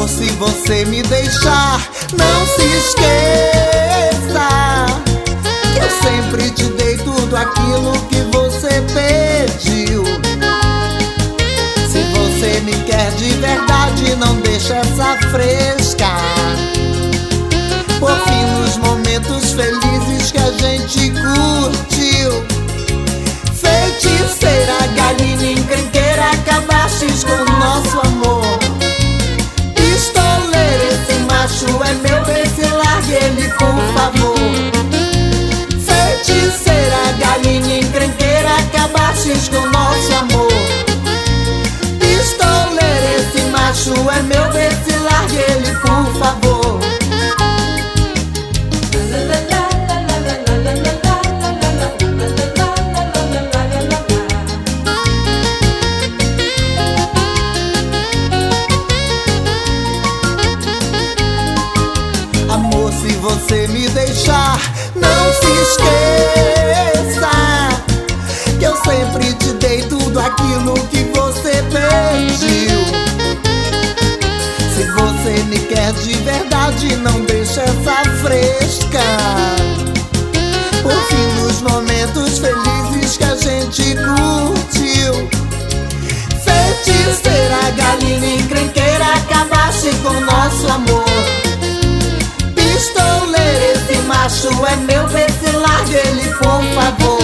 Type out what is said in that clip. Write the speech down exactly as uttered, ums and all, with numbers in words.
Amor, se você me deixar, não se esqueça que eu sempre te dei tudo aquilo que você pediu. Se você me quer de verdade, não deixa essa fresca. Por fim, nos momentos felizes que a gente curtiu. Feiticeira, galinha encrenqueira, acabastes com o nosso amor. Pistoleiro, esse macho é meu, vê se largue ele, por favor. Feiticeira, galinha encrenqueira, acabastes com o nosso amor. Pistoleiro, esse macho é meu, vê se largue ele, por favor. Amor, se você me deixar, não se esqueça que eu sempre te dei tudo aquilo que você pediu. Se você me quer de verdade, não deixa essa fresca. Por fim, nos momentos felizes que a gente curtiu. Feiticeira, galinha encrenqueira, acabaste com nosso amor. Pistoleiro, esse macho é meu, vê se larga ele, por favor.